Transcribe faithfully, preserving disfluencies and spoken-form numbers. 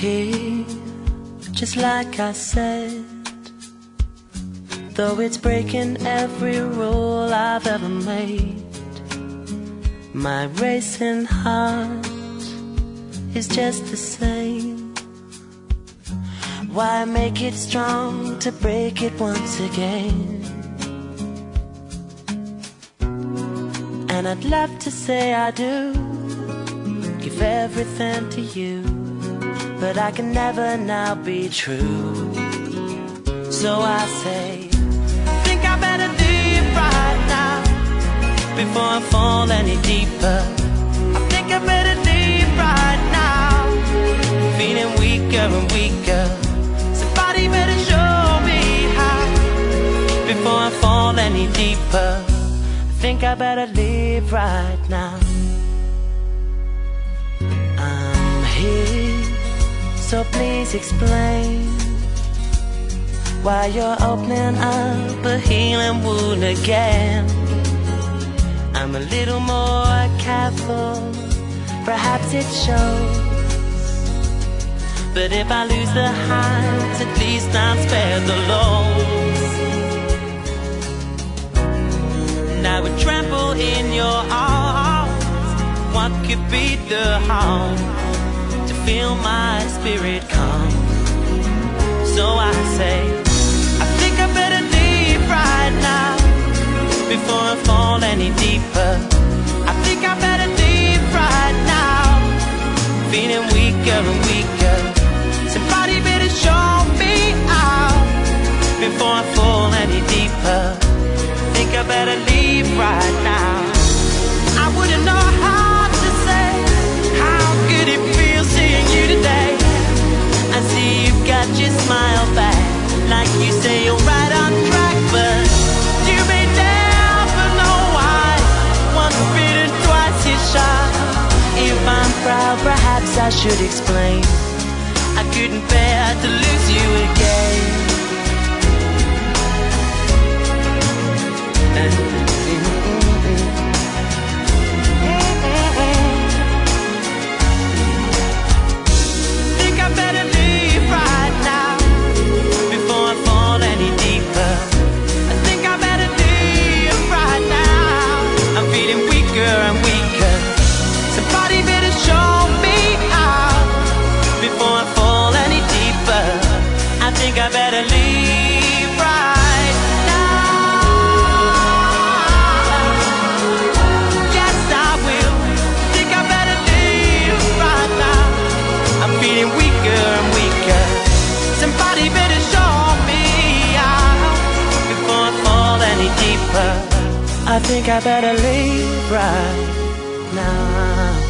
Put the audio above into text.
here, just like I said. Though it's breaking every rule I've ever made, my racing heart is just the same. Why make it strong to break it once again? And I'd love to say I do, give everything to you, but I can never now be true. So I say, I think I better leave right now before I fall any deeper. I think I better leave right now, feeling weaker and weaker. Somebody better show me how before I fall any deeper. I think I better leave right now. I'm here, so please explain why you're opening up a healing wound again. I'm a little more careful, perhaps it shows, but if I lose the highs, at least I'm spared the lows. And I would trample in your arms. What could be the harm to feel my spirit calm? So I say, I think I better leave right now before I fall any deeper. I think I better leave right now, feeling weaker and weaker. Somebody better show me out before I fall any deeper. I think I better leave right now. I wouldn't know how to say how good it feels seeing you today. I see you've got your smile back, like you say you're right on track, but you may never know why. Once bitten, twice is shy. If I'm proud, perhaps I should explain. I couldn't bear to lose you again. Think I better leave right now before I fall any deeper. I think I better leave right now. I'm feeling weaker and weaker. Somebody better show me out before I fall any deeper. I think I better leave right now. Yes, I will. Think I better leave right now. I'm feeling weaker and weaker. Somebody better show me out before I fall any deeper. I think I better leave right now.